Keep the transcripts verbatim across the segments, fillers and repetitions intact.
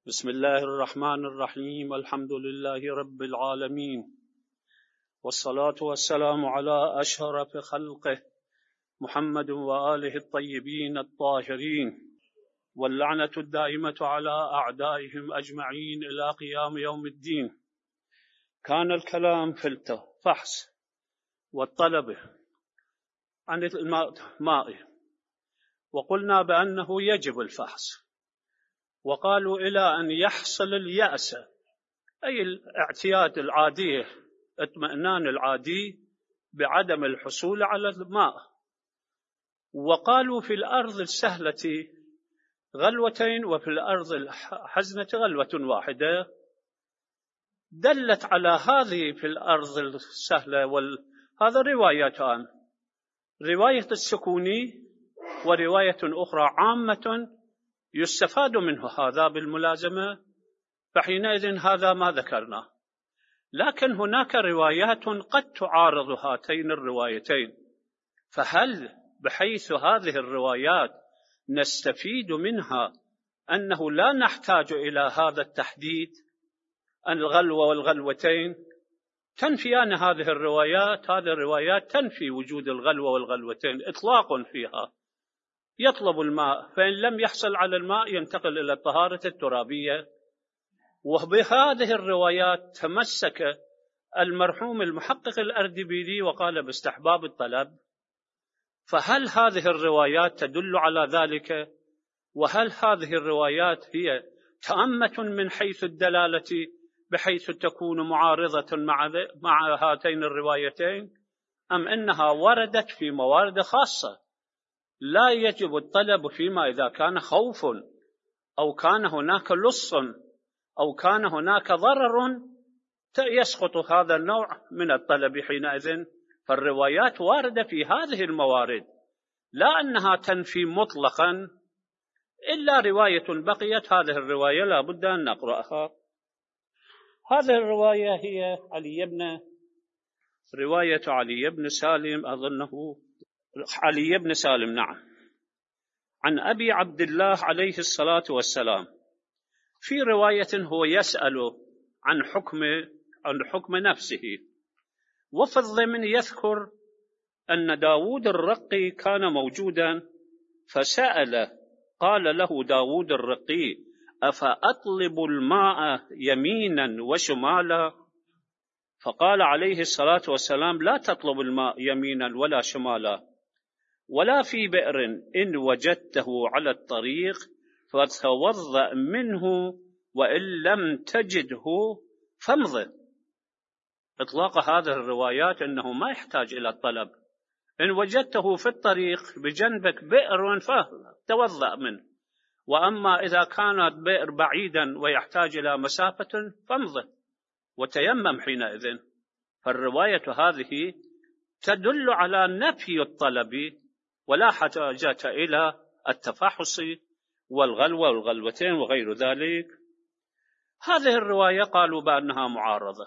بسم الله الرحمن الرحيم. الحمد لله رب العالمين، والصلاة والسلام على أشرف خلقه محمد وآله الطيبين الطاهرين، واللعنة الدائمة على أعدائهم أجمعين إلى قيام يوم الدين. كان الكلام في الفحص والطلب عن الماء، وقلنا بأنه يجب الفحص، وقالوا إلى أن يحصل اليأس، أي الاعتياد العادي، اطمئنان العادي بعدم الحصول على الماء. وقالوا في الأرض السهلة غلوتين وفي الأرض الحزنة غلوة واحدة. دلت على هذه في الأرض السهلة وال... هذا روايتان، رواية السكوني ورواية أخرى عامة يستفاد منه هذا بالملازمة، فحينئذ هذا ما ذكرناه. لكن هناك روايات قد تعارض هاتين الروايتين، فهل بحيث هذه الروايات نستفيد منها أنه لا نحتاج إلى هذا التحديد الغلوة والغلوتين؟ تنفيان هذه الروايات، هذه الروايات تنفي وجود الغلوة والغلوتين إطلاق فيها. يطلب الماء، فإن لم يحصل على الماء ينتقل إلى الطهارة الترابية. وبهذه الروايات تمسك المرحوم المحقق الأردبيلي وقال باستحباب الطلب. فهل هذه الروايات تدل على ذلك؟ وهل هذه الروايات هي تامة من حيث الدلالة بحيث تكون معارضة مع هاتين الروايتين، أم إنها وردت في موارد خاصة لا يجب الطلب فيما إذا كان خوف أو كان هناك لص أو كان هناك ضرر يسقط هذا النوع من الطلب حينئذ؟ فالروايات واردة في هذه الموارد، لا أنها تنفي مطلقا، إلا رواية بقيت. هذه الرواية لا بد أن نقرأها. هذه الرواية هي علي بن رواية علي بن سالم، أظنه علي بن سالم، نعم، عن أبي عبد الله عليه الصلاة والسلام. في رواية هو يسأل عن حكم عن حكم نفسه، وفي الضمن يذكر أن داود الرقي كان موجودا فسأل، قال له داود الرقي: أفأطلب الماء يمينا وشمالا؟ فقال عليه الصلاة والسلام: لا تطلب الماء يمينا ولا شمالا، ولا في بئر إن وجدته على الطريق فتوضأ منه، وإن لم تجده فامض. إطلاق هذه الروايات أنه ما يحتاج إلى الطلب، إن وجدته في الطريق بجنبك بئر فتوضأ منه، وأما إذا كانت بئر بعيدا ويحتاج إلى مسافة فامض وتيمم حينئذ. فالرواية هذه تدل على نفي الطلب ولا حاجة إلى التفحص والغلوة والغلوتين وغير ذلك. هذه الرواية قالوا بأنها معارضة،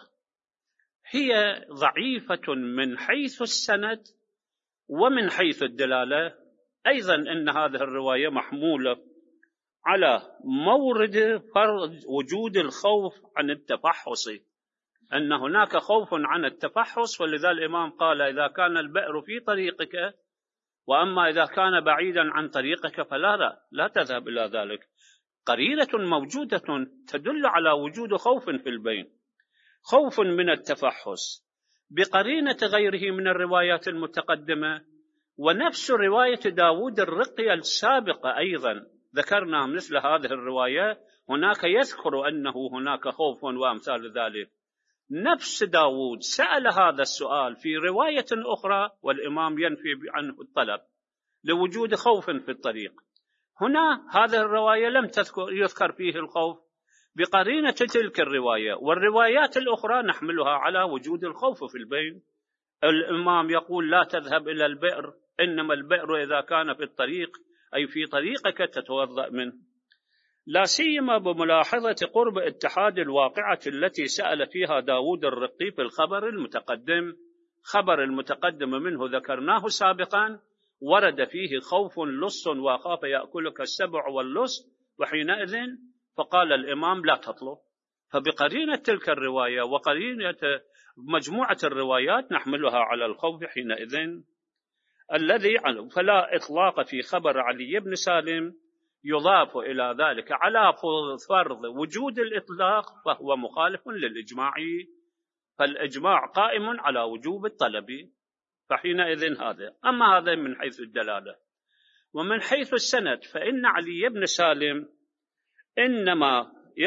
هي ضعيفة من حيث السند ومن حيث الدلالة. أيضا إن هذه الرواية محمولة على مورد فرض وجود الخوف عن التفحص، أن هناك خوف عن التفحص، ولذا الإمام قال: إذا كان البئر في طريقك، وأما إذا كان بعيدا عن طريقك فلا لا, لا تذهب إلى ذلك. قرينة موجودة تدل على وجود خوف في البين، خوف من التفحص بقرينة غيره من الروايات المتقدمة. ونفس رواية داود الرقي السابقة أيضا ذكرنا مثل هذه الرواية، هناك يذكر أنه هناك خوف وأمثال ذلك. نفس داود سأل هذا السؤال في رواية أخرى والإمام ينفي عنه الطلب لوجود خوف في الطريق. هنا هذه الرواية لم تذكر يذكر فيه الخوف بقرينة تلك الرواية، والروايات الأخرى نحملها على وجود الخوف في البين. الإمام يقول: لا تذهب إلى البئر، إنما البئر إذا كان في الطريق أي في طريقك تتوضأ منه. لا سيما بملاحظة قرب اتحاد الواقعة التي سأل فيها داود الرقي في الخبر المتقدم. خبر المتقدم منه ذكرناه سابقا، ورد فيه خوف لص وخاف يأكلك السبع واللص، وحينئذ فقال الإمام لا تطلب. فبقرينة تلك الرواية وقرينة مجموعة الروايات نحملها على الخوف حينئذ الذي فلا إطلاق في خبر علي بن سالم يضاف إلى ذلك على فرض وجود الإطلاق فهو مخالف للإجماع، فالإجماع قائم على وجوب الطلب، فحينئذ هذا. أما هذا من حيث الدلالة. ومن حيث السند فإن علي بن سالم إنما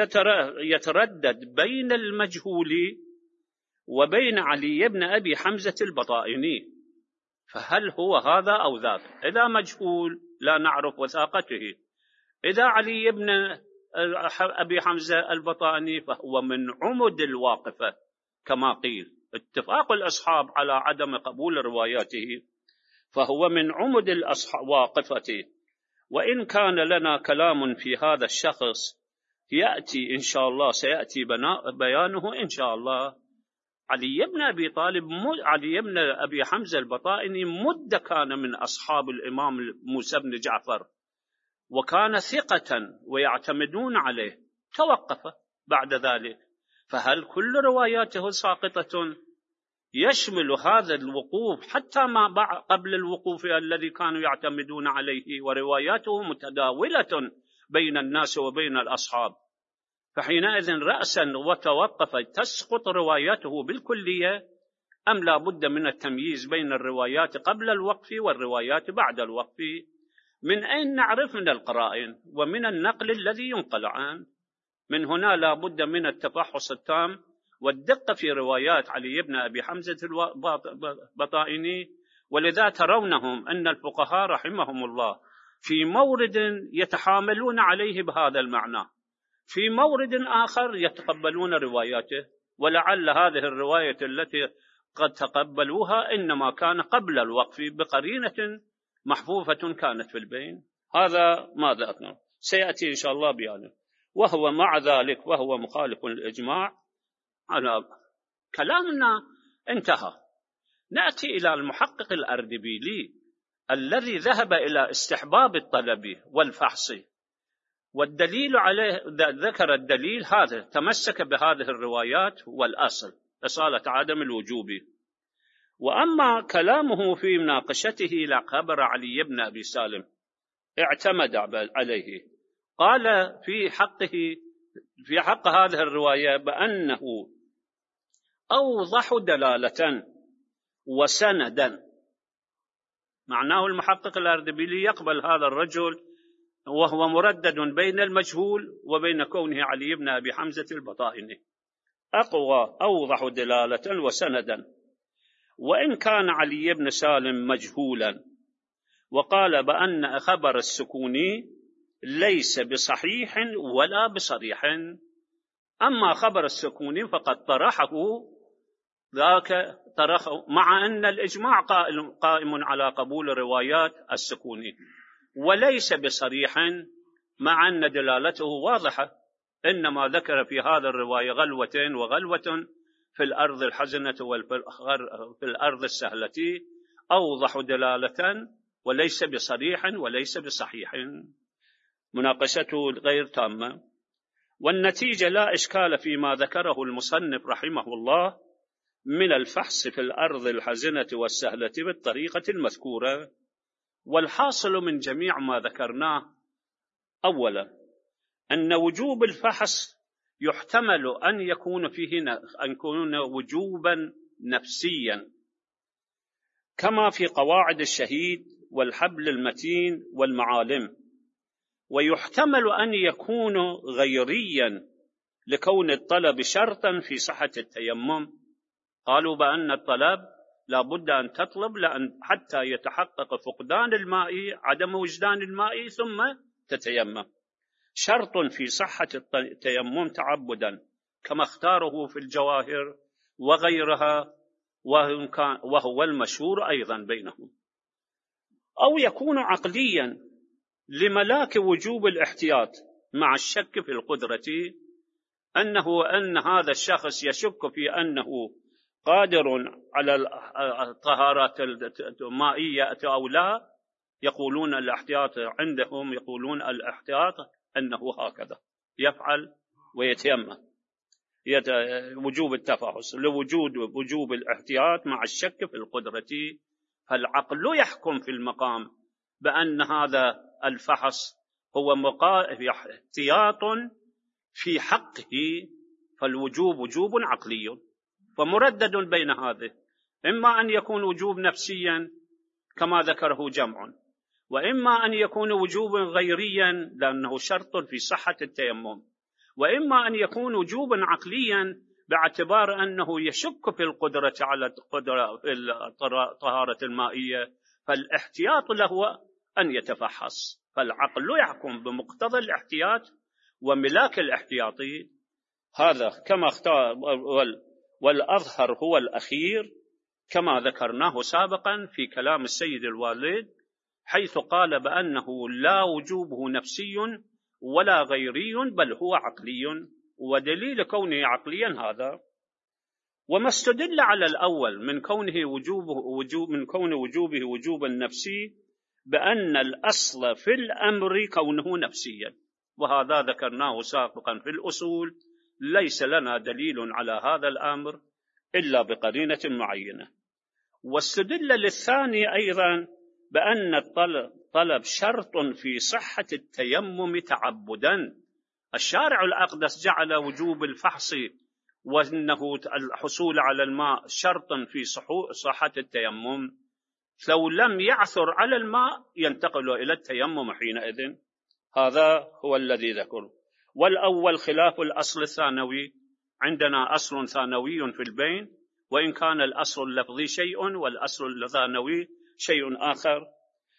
يتردد بين المجهول وبين علي بن أبي حمزة البطائني، فهل هو هذا أو ذاك؟ إذا مجهول لا نعرف وثاقته، إذا علي بن أبي حمزة البطائني فهو من عمد الواقفة كما قيل، اتفاق الأصحاب على عدم قبول رواياته، فهو من عمد الواقفة. وإن كان لنا كلام في هذا الشخص يأتي إن شاء الله، سيأتي بيانه إن شاء الله. علي بن أبي طالب علي بن أبي حمزة البطائني مد كان من أصحاب الإمام موسى بن جعفر، وكان ثقة ويعتمدون عليه، توقف بعد ذلك. فهل كل رواياته ساقطة؟ يشمل هذا الوقوف حتى ما قبل الوقوف الذي كانوا يعتمدون عليه، ورواياته متداولة بين الناس وبين الأصحاب، فحينئذ رأسا وتوقف تسقط رواياته بالكلية، أم لا بد من التمييز بين الروايات قبل الوقف والروايات بعد الوقف؟ من أين نعرف؟ من القرائن ومن النقل الذي ينقل عنه. من هنا لا بد من التفحص التام والدقة في روايات علي بن أبي حمزة البطائني. ولذا ترونهم أن الفقهاء رحمهم الله في مورد يتحاملون عليه بهذا المعنى، في مورد آخر يتقبلون رواياته، ولعل هذه الرواية التي قد تقبلوها إنما كان قبل الوقف بقرينة محفوفة كانت في البين. هذا ماذا أقول سيأتي إن شاء الله بيانه. وهو مع ذلك وهو مخالف للإجماع. على كلامنا انتهى. نأتي إلى المحقق الأردبيلي الذي ذهب إلى استحباب الطلب والفحص، والدليل عليه ذكر الدليل هذا، تمسك بهذه الروايات والأصل أصالة عدم الوجوب. وأما كلامه في مناقشته إلى خبر علي بن أبي سالم اعتمد عليه، قال في حقه في حق هذه الرواية بأنه أوضح دلالة وسندا. معناه المحقق الأردبيلي يقبل هذا الرجل وهو مردد بين المجهول وبين كونه علي بن أبي حمزة البطائني، أقوى أوضح دلالة وسندا. وإن كان علي بن سالم مجهولا، وقال بأن خبر السكوني ليس بصحيح ولا بصريح، أما خبر السكوني فقد طرحه ذاك طرحه، مع أن الإجماع قائم على قبول روايات السكوني، وليس بصريح مع أن دلالته واضحة، إنما ذكر في هذا الرواية غلوتين وغلوة في الأرض الحزنة وفي الأرض السهلة، أوضح دلالة وليس بصريح وليس بصحيح. مناقشته غير تامة. والنتيجة لا إشكال فيما ذكره المصنف رحمه الله من الفحص في الأرض الحزنة والسهلة بالطريقة المذكورة. والحاصل من جميع ما ذكرناه أولا أن وجوب الفحص يحتمل أن يكون فيه أن يكون وجوبا نفسيا، كما في قواعد الشهيد والحبل المتين والمعالم، ويحتمل أن يكون غيريا لكون الطلب شرطا في صحة التيمم. قالوا بأن الطلب لا بد أن تطلب لأن حتى يتحقق فقدان الماء، عدم وجدان الماء، ثم تتيمم، شرط في صحة التيمم تعبدا، كما اختاره في الجواهر وغيرها، وهو المشهور أيضا بينهم. أو يكون عقليا لملاك وجوب الاحتياط مع الشك في القدرة، أنه أن هذا الشخص يشك في أنه قادر على الطهارات المائية أو لا، يقولون الاحتياط عندهم، يقولون الاحتياط أنه هكذا. يفعل ويتيمم وجوب التفحص لوجود وجوب الاحتياط مع الشك في القدرة، فالعقل يحكم في المقام بأن هذا الفحص هو احتياط في حقه، فالوجوب وجوب عقلي، فمردد بين هذه، إما أن يكون وجوب نفسيا كما ذكره جمع، وإما أن يكون وجوبا غيريا لأنه شرط في صحة التيمم، وإما أن يكون وجوبا عقليا باعتبار أنه يشك في القدرة على القدرة في الطهارة المائية، فالاحتياط له أن يتفحص، فالعقل يحكم بمقتضى الاحتياط وملاك الاحتياطي. هذا كما اختار، والأظهر هو الأخير كما ذكرناه سابقا في كلام السيد الوالد، حيث قال بأنه لا وجوبه نفسي ولا غيري بل هو عقلي، ودليل كونه عقليا هذا. وما استدل على الأول من كونه وجوبه وجوب من كون وجوبه وجوبا نفسي بأن الأصل في الأمر كونه نفسيا، وهذا ذكرناه سابقا في الأصول، ليس لنا دليل على هذا الأمر إلا بقرينة معينة. واستدل للثاني أيضا بأن الطلب شرط في صحة التيمم تعبدا، الشارع الأقدس جعل وجوب الفحص وأنه الحصول على الماء شرط في صحة التيمم، لو لم يعثر على الماء ينتقل إلى التيمم حينئذ. هذا هو الذي ذكره. والأول خلاف الأصل الثانوي، عندنا أصل ثانوي في البين، وإن كان الأصل اللفظي شيء والأصل الثانوي شيء آخر،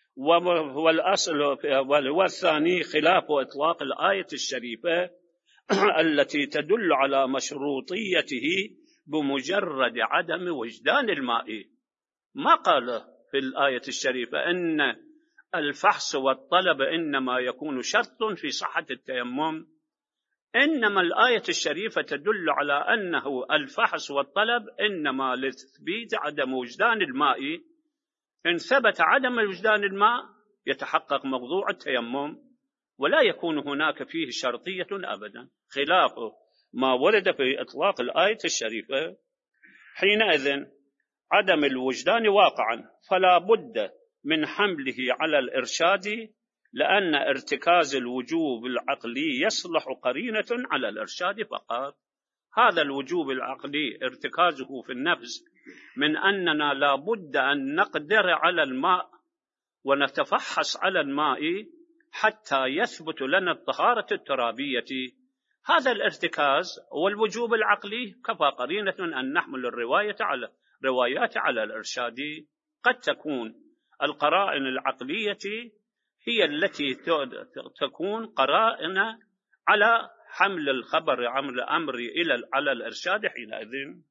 والأصل والثاني خلاف إطلاق الآية الشريفة التي تدل على مشروطيته بمجرد عدم وجدان الماء. ما قال في الآية الشريفة أن الفحص والطلب إنما يكون شرط في صحة التيمم، إنما الآية الشريفة تدل على أنه الفحص والطلب إنما لتثبيت عدم وجدان الماء، إن ثبت عدم وجدان الماء يتحقق موضوع التيمم ولا يكون هناك فيه شرطية أبدا، خلاف ما ورد في إطلاق الآية الشريفة. حينئذ عدم الوجدان واقعا فلا بد من حمله على الإرشاد، لأن ارتكاز الوجوب العقلي يصلح قرينة على الإرشاد فقط. هذا الوجوب العقلي ارتكازه في النفس من أننا لا بد أن نقدر على الماء ونتفحص على الماء حتى يثبت لنا الطهارة الترابية، هذا الارتكاز والوجوب العقلي كفى قرينة أن نحمل الرواية على روايات على الإرشاد. قد تكون القرائن العقلية هي التي تكون قرائن على حمل الخبر عمل الأمر إلى على الإرشاد حينئذ.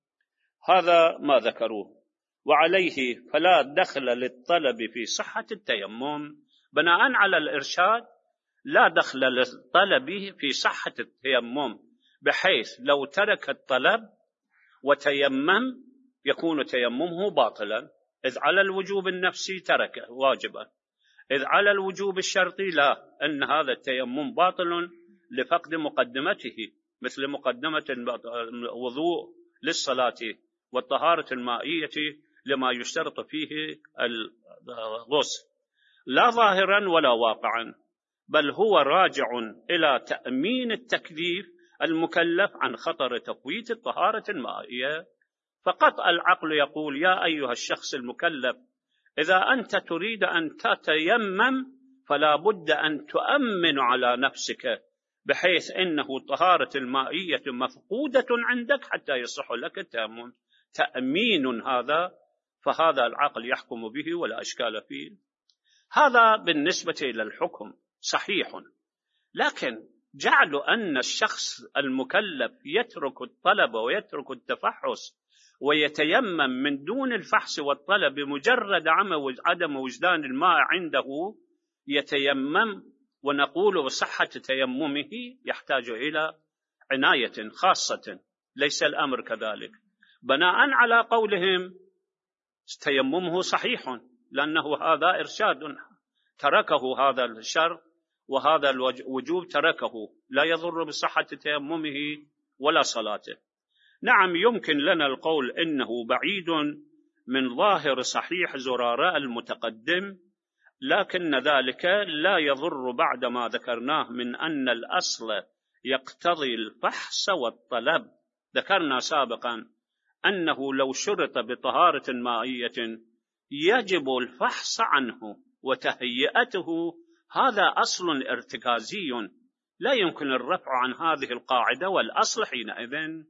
هذا ما ذكروه. وعليه فلا دخل للطلب في صحة التيمم، بناء على الإرشاد لا دخل للطلب في صحة التيمم، بحيث لو ترك الطلب وتيمم يكون تيممه باطلا، إذ على الوجوب النفسي تركه واجبا، إذ على الوجوب الشرطي لا، أن هذا التيمم باطل لفقد مقدمته، مثل مقدمة الوضوء للصلاة والطهارة المائية لما يشترط فيه الغسل، لا ظاهرا ولا واقعا، بل هو راجع إلى تأمين التكليف المكلف عن خطر تفويت الطهارة المائية. فقط العقل يقول يا أيها الشخص المكلف، إذا أنت تريد أن تتيمم فلا بد أن تؤمن على نفسك، بحيث إنه الطهارة المائية مفقودة عندك حتى يصح لك التيمم، تأمين هذا، فهذا العقل يحكم به ولا أشكال فيه. هذا بالنسبة إلى الحكم صحيح، لكن جعل أن الشخص المكلف يترك الطلب ويترك التفحص ويتيمم من دون الفحص والطلب بمجرد عدم وجدان الماء عنده يتيمم، ونقول بصحة تيممه يحتاج إلى عناية خاصة، ليس الأمر كذلك. بناء على قولهم تيممه صحيح، لأنه هذا إرشاد تركه هذا الشرط وهذا الوجوب تركه، لا يضر بصحة تيممه ولا صلاته. نعم يمكن لنا القول إنه بعيد من ظاهر صحيح زرارة المتقدم، لكن ذلك لا يضر بعد ما ذكرناه من أن الأصل يقتضي الفحص والطلب. ذكرنا سابقا أنه لو شرط بطهارة مائية يجب الفحص عنه وتهيئته، هذا أصل ارتكازي لا يمكن الرفع عن هذه القاعدة. والأصل حينئذ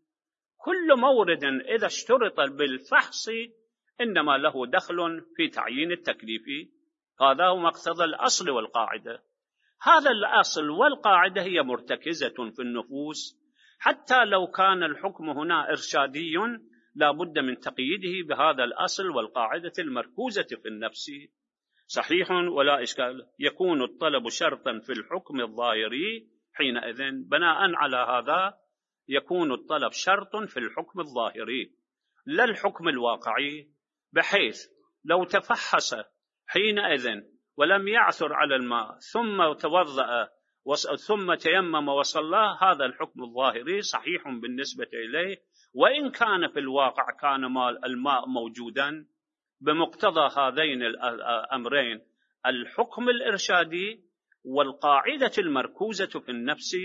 كل مورد إذا اشترط بالفحص إنما له دخل في تعيين التكليف. هذا هو مقتضى الأصل والقاعدة. هذا الأصل والقاعدة هي مرتكزة في النفوس، حتى لو كان الحكم هنا إرشادي لا بد من تقييده بهذا الأصل والقاعدة المركوزة في النفس. صحيح ولا إشكال، يكون الطلب شرطا في الحكم الظاهري، حينئذ بناء على هذا يكون الطلب شرط في الحكم الظاهري لا الحكم الواقعي، بحيث لو تفحص حينئذ ولم يعثر على الماء ثم توضأ ثم تيمم وصلى، هذا الحكم الظاهري صحيح بالنسبة إليه، وإن كان في الواقع كان الماء موجودا. بمقتضى هذين الأمرين، الحكم الإرشادي والقاعدة المركوزة في النفس،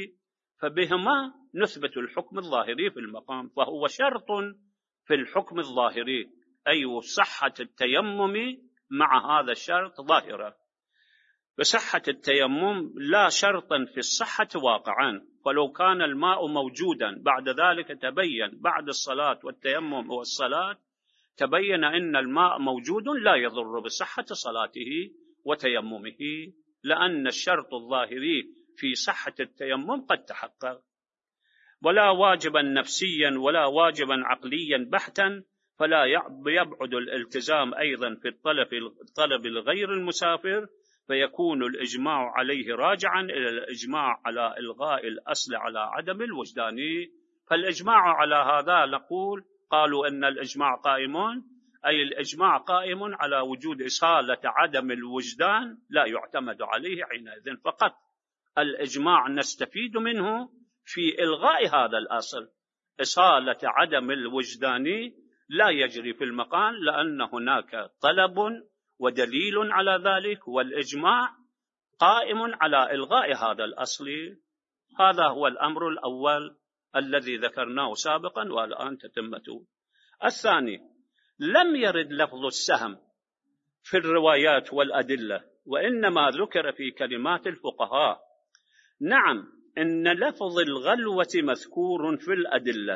فبهما نثبت الحكم الظاهري في المقام، فهو شرط في الحكم الظاهري، أي صحة التيمم مع هذا الشرط ظاهرة. بصحة التيمم لا شرطا في الصحة واقعا، فلو كان الماء موجودا بعد ذلك تبين بعد الصلاة والتيمم والصلاة تبين أن الماء موجود لا يضر بصحة صلاته وتيممه، لأن الشرط الظاهري في صحة التيمم قد تحقق. ولا واجبا نفسيا ولا واجبا عقليا بحتا، فلا يبعد الالتزام أيضا في الطلب الطلب الغير المسافر، فيكون الإجماع عليه راجعا إلى الإجماع على إلغاء الأصل على عدم الوجدان. فالإجماع على هذا نقول قالوا أن الإجماع قائم، أي الإجماع قائم على وجود إصالة عدم الوجدان لا يعتمد عليه حينئذ، فقط الإجماع نستفيد منه في إلغاء هذا الأصل. إصالة عدم الوجدان لا يجري في المقام، لأن هناك طلب ودليل على ذلك، والإجماع قائم على إلغاء هذا الأصل. هذا هو الأمر الأول الذي ذكرناه سابقا والآن تتمته. الثاني، لم يرد لفظ السهم في الروايات والأدلة، وإنما ذكر في كلمات الفقهاء. نعم، إن لفظ الغلوة مذكور في الأدلة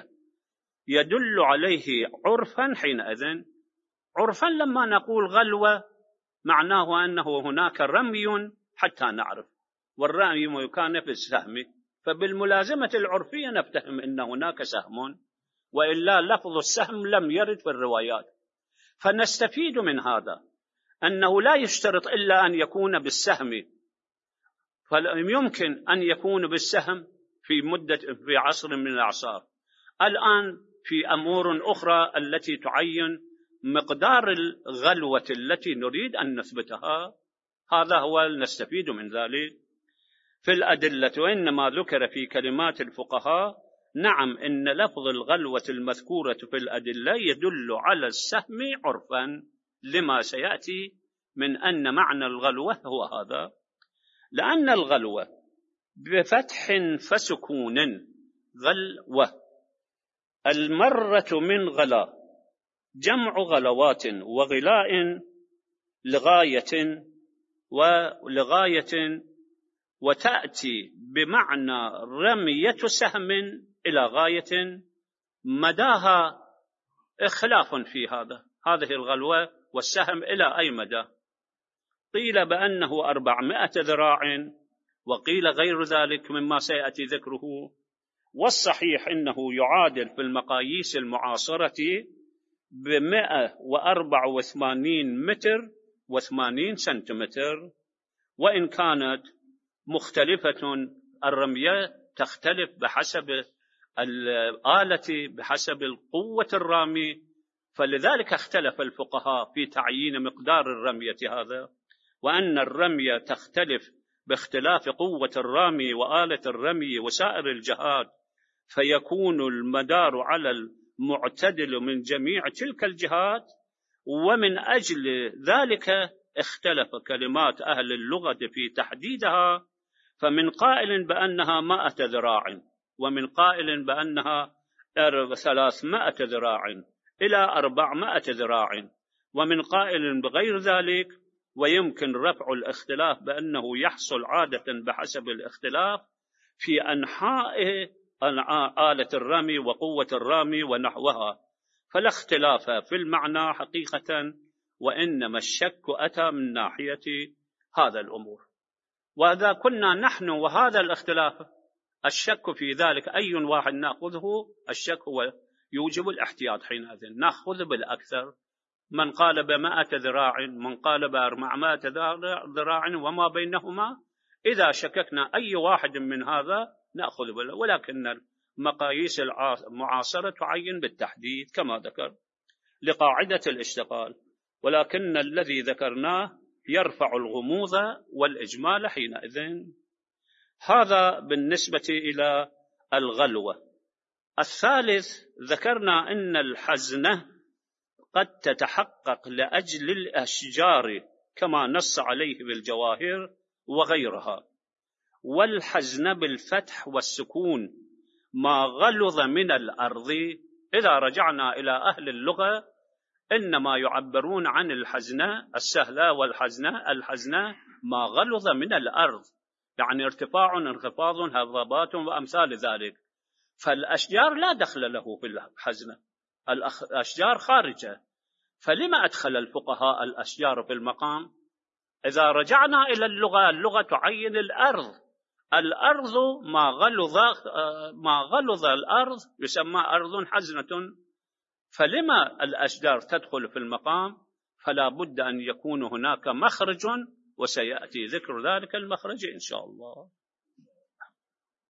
يدل عليه عرفا. حينئذ عرفا لما نقول غلوة معناه أنه هناك رمي حتى نعرف، والرمي كان في السهم، فبالملازمة العرفية نفتهم أن هناك سهم، وإلا لفظ السهم لم يرد في الروايات. فنستفيد من هذا أنه لا يشترط إلا أن يكون بالسهم، فيمكن أن يكون بالسهم في مدة في عصر من الأعصار. الآن في أمور أخرى التي تعين مقدار الغلوة التي نريد أن نثبتها، هذا هو نستفيد من ذلك في الأدلة، وإنما ذكر في كلمات الفقهاء. نعم، إن لفظ الغلوة المذكورة في الأدلة يدل على السهم عرفا، لما سيأتي من أن معنى الغلوة هو هذا، لأن الغلوة بفتح فسكون غلوة، المرة من غلا، جمع غلوات وغلاء لغاية ولغاية، وتأتي بمعنى رمية سهم إلى غاية مداها اختلاف في هذا هذه الغلوة والسهم إلى أي مدى. قيل بأنه أربعمائة ذراع، وقيل غير ذلك مما سيأتي ذكره، والصحيح إنه يعادل في المقاييس المعاصرة بمئة وأربعة وثمانين متر وثمانين سنتيمتر، وإن كانت مختلفة الرمية تختلف بحسب الآلة بحسب القوة الرامي، فلذلك اختلف الفقهاء في تعيين مقدار الرمية هذا، وأن الرمية تختلف باختلاف قوة الرامي وآلة الرمي وسائر الجهات، فيكون المدار على المعتدل من جميع تلك الجهات. ومن أجل ذلك اختلف كلمات أهل اللغة في تحديدها، فمن قائل بأنها مائة ذراع، ومن قائل بأنها ثلاثمائة ذراع إلى أربعمائة ذراع، ومن قائل بغير ذلك. ويمكن رفع الاختلاف بأنه يحصل عادة بحسب الاختلاف في أنحاء آلة الرمي وقوة الرامي ونحوها، فلا اختلاف في المعنى حقيقة، وإنما الشك أتى من ناحية هذا الأمور. وإذا كنا نحن وهذا الاختلاف الشك في ذلك أي واحد نأخذه، الشك هو يوجب الاحتياط، حينئذ نأخذ بالأكثر. من قال بمائة ذراع، من قال بأربعمائة ذراع وما بينهما، إذا شككنا أي واحد من هذا نأخذ به، ولكن مقاييس المعاصرة تعين بالتحديد كما ذكر لقاعدة الاشتغال، ولكن الذي ذكرناه يرفع الغموض والإجمال حينئذ. هذا بالنسبة إلى الغلوة. الثالث، ذكرنا أن الحزنة قد تتحقق لأجل الأشجار كما نص عليه بالجواهر وغيرها، والحزن بالفتح والسكون ما غلظ من الأرض. إذا رجعنا إلى أهل اللغة إنما يعبرون عن الحزنة السهلة والحزنة الحزنة ما غلظ من الأرض، يعني ارتفاع انخفاض هضبات وأمثال ذلك. فالأشجار لا دخل له في الحزنة، الأشجار خارجة، فلما أدخل الفقهاء الأشجار في المقام؟ إذا رجعنا إلى اللغة، اللغة تعين الأرض، الأرض ما غلظ ما غلظ الأرض يسمى أرض حزنة، فلما الأشجار تدخل في المقام؟ فلا بد أن يكون هناك مخرج، وسيأتي ذكر ذلك المخرج إن شاء الله.